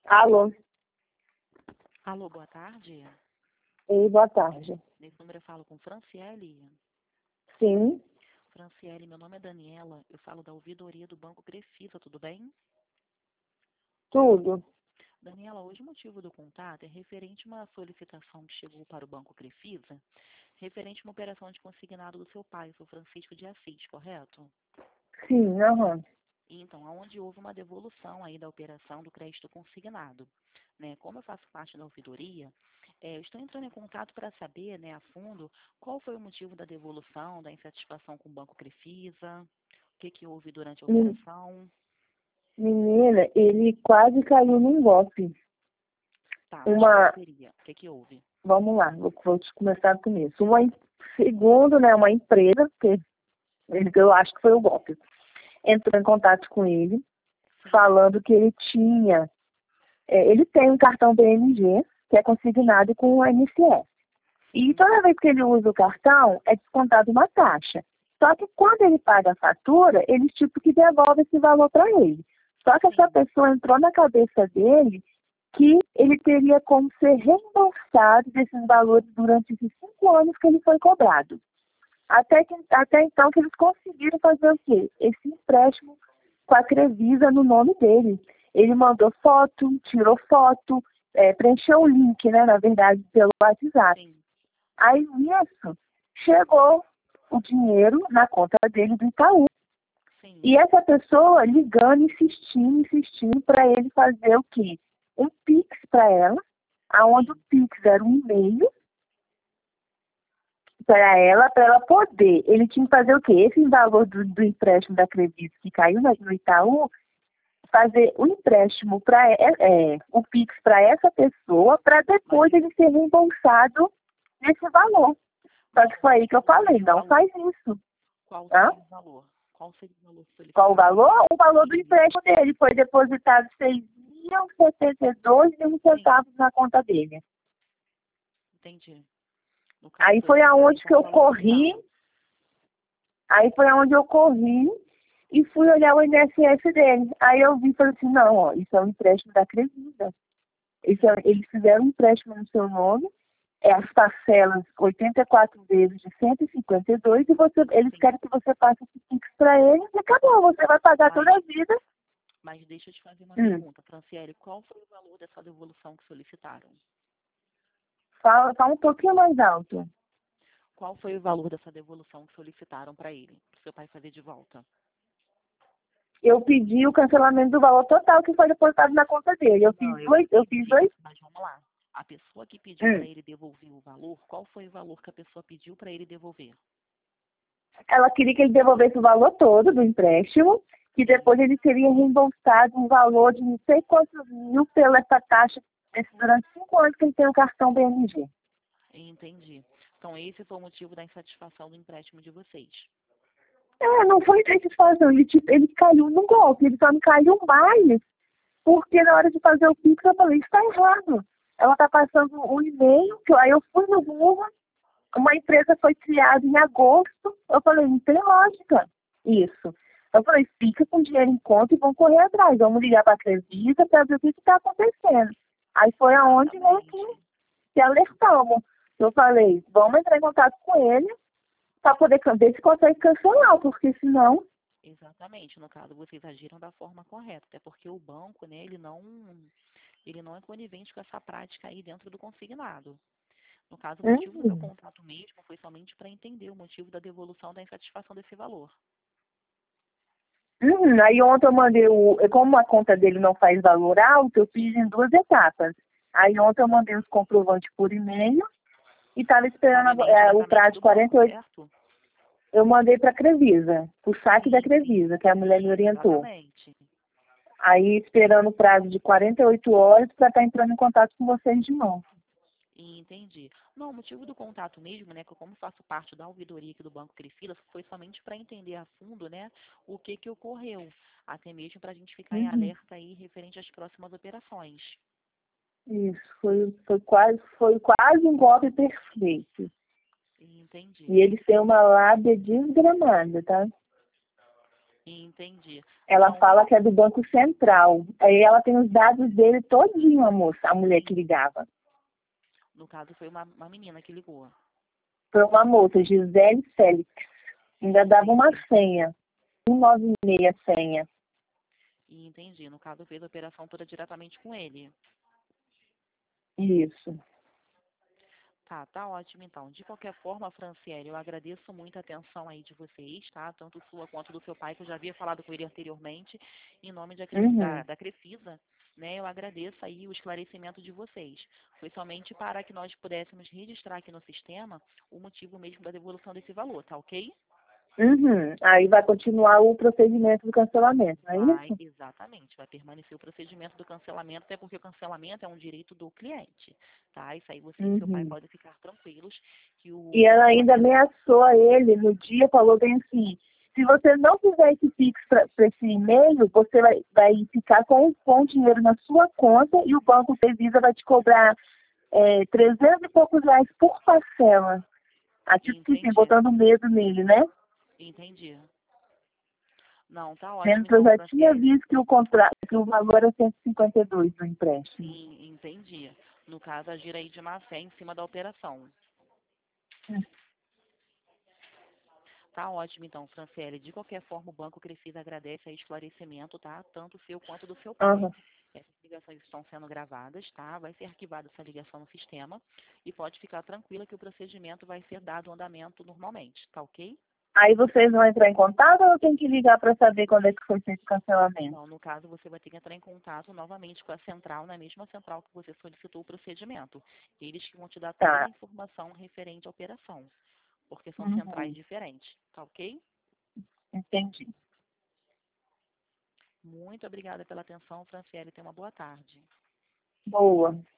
Alô? Alô, boa tarde. Ei, boa tarde. Nesse número eu falo com Franciele. Sim, Franciele, meu nome é Daniela. Eu falo da ouvidoria do Banco Crefisa, tudo bem? tudo. Daniela, hoje o motivo do contato é referente a uma solicitação que chegou para o Banco Crefisa, referente a uma operação de consignado do seu pai, o seu Francisco de Assis, correto? Sim, aham. Então, onde houve uma devolução aí da operação do crédito consignado, né? Como eu faço parte da ouvidoria, eu estou entrando em contato para saber, né, a fundo, qual foi o motivo da devolução, da insatisfação com o Banco Crefisa, o que houve durante a Men- operação. Menina, ele quase caiu num golpe. Tá, mas qual Uma, seria? O que houve? vamos lá, vou te começar do começo. Segundo, né, uma empresa, que eu acho que foi o golpe, entrou em contato com ele, Sim, falando que ele tem um cartão BMG, que é consignado com o MCS. E sim, toda vez que ele usa o cartão, é descontado uma taxa. Só que quando ele paga a fatura, eles tipo que devolvem esse valor para ele. Só que essa sim, pessoa entrou na cabeça dele que ele teria como ser reembolsado desses valores durante esses 5 anos que ele foi cobrado. Até então que eles conseguiram fazer o quê? Esse empréstimo com a Crevisa no nome dele. Ele mandou foto, tirou foto, preencheu o link, né, na verdade, pelo WhatsApp. sim, Aí nisso, chegou o dinheiro na conta dele do Itaú. sim. E essa pessoa ligando, insistindo para ele fazer o quê? Um Pix para ela, aonde o Sim. Pix era um e-mail para ela poder. Ele tinha que fazer o quê? Esse valor do empréstimo da Crevisa que caiu no Itaú, fazer o empréstimo o Pix para essa pessoa, para depois Mas, ele ser reembolsado nesse valor. Só mas que foi aí que eu qual falei, seria o não valor? faz isso. Qual Hã? seria o valor? Qual seria o valor Qual o solicitado? valor? O valor do Isso, empréstimo dele foi depositado 6.072,01 sim, na conta dele. entendi. No Aí caso, foi esse seria aonde que então o eu valor corri, total. aí foi aonde eu corri e fui olhar o INSS dele. Aí eu vi e falei assim, não, ó, isso é um empréstimo da Crevisa. Eles fizeram um empréstimo no seu nome, as parcelas 84 vezes de 152 e eles Sim. querem que você passe esse Pix para eles e acabou, você vai pagar Mas, toda a vida. mas deixa eu te fazer uma Hum. pergunta, Franciele, qual foi o valor dessa devolução que solicitaram? Fala um pouquinho mais alto. Qual foi o valor dessa devolução que solicitaram para ele, para o seu pai fazer de volta? Eu pedi o cancelamento do valor total que foi depositado na conta dele. Não, eu Eu fiz entendi dois. isso, mas vamos lá. A pessoa que pediu para Hum. ele devolver o valor, qual foi o valor que a pessoa pediu para ele devolver? Ela queria que ele devolvesse o valor todo do empréstimo, que Sim, depois ele seria reembolsado um valor de não sei quantos mil pela essa taxa durante 5 anos que ele tem o cartão BMG. entendi. Então, esse foi o motivo da insatisfação do empréstimo de vocês. Não foi satisfação, ele caiu no golpe, ele só não caiu mais, porque na hora de fazer o Pix eu falei, isso está errado. Ela está passando um e-mail, aí eu fui no Google, uma empresa foi criada em agosto. Eu falei, não tem lógica isso. Eu falei, fica com dinheiro em conta e vamos correr atrás. Vamos ligar para a Crevisa para ver o que está acontecendo. Aí foi aonde nós Exatamente. que alertamos. Eu falei, vamos entrar em contato com ele para poder ver se consegue cancelar, porque senão. Exatamente. No caso, vocês agiram da forma correta, até porque o banco, né, ele não é conivente com essa prática aí dentro do consignado. No caso, o motivo do meu Uhum. contato mesmo foi somente para entender o motivo da devolução da insatisfação desse valor. Aí ontem eu mandei como a conta dele não faz valor alto, eu fiz em 2 etapas. Aí ontem eu mandei os comprovantes por e-mail e estava esperando Pagamento o diretamente prazo de do banco, 48. certo? Eu mandei para a Crevisa, o saque da Sim, Crevisa, que a mulher me sim, orientou. exatamente. Aí esperando o prazo de 48 horas para estar entrando em contato com vocês de novo. Entendi. Não, o motivo do contato mesmo, né, que eu como faço parte da ouvidoria aqui do Banco Crefisa, foi somente para entender a fundo, né, o que ocorreu, até mesmo para a gente ficar em Uhum. alerta aí referente às próximas operações. Isso, foi quase um golpe perfeito. Entendi. E eles têm uma lábia desgramada, tá? Entendi. Ela Não, fala que é do Banco Central. Aí ela tem os dados dele todinho, a moça, a mulher que ligava. no caso foi uma menina que ligou. Foi uma moça, Gisele Félix. Ainda dava uma Entendi. senha. 196 senha. E entendi. No caso, fez a operação toda diretamente com ele. Isso. Tá ótimo então. De qualquer forma, Franciele, eu agradeço muito a atenção aí de vocês, tá? Tanto sua quanto do seu pai, que eu já havia falado com ele anteriormente, em nome Uhum. da Crefisa, né? Eu agradeço aí o esclarecimento de vocês. Foi somente para que nós pudéssemos registrar aqui no sistema o motivo mesmo da devolução desse valor, tá ok? Uhum. Aí vai continuar o procedimento do cancelamento, não é Vai, isso? exatamente, vai permanecer o procedimento do cancelamento, até porque o cancelamento é um direito do cliente, tá? Isso aí você e seu pai Uhum. podem ficar tranquilos que o E ela ainda cancelamento. ameaçou ele no dia, falou bem assim, se você não fizer esse Pix para esse e-mail, você vai ficar com o dinheiro na sua conta e o Banco Devisa vai te cobrar 300 e poucos reais por parcela. Ah, tipo que assim, Entendi, botando medo nele, né? entendi. Não, tá ótimo Sendo que eu então, já tinha Franciele. visto que o contrato, que o valor é 152 do empréstimo. Sim, entendi. No caso, agir aí de má fé em cima da operação. Tá ótimo então, Franciele. De qualquer forma, o Banco Crefisa agradece aí esclarecimento, tá? Tanto seu quanto do seu pai. Aham. Essas ligações estão sendo gravadas, tá? Vai ser arquivada essa ligação no sistema e pode ficar tranquila que o procedimento vai ser dado andamento normalmente, tá ok? Aí vocês vão entrar em contato ou eu tenho que ligar para saber quando é que foi feito o cancelamento? Não, no caso, você vai ter que entrar em contato novamente com a central, na mesma central que você solicitou o procedimento. Eles que vão te dar toda a Tá. informação referente à operação, porque são centrais Uhum. diferentes, tá ok? Entendi. Muito obrigada pela atenção, Franciele. Tenha uma boa tarde. Boa.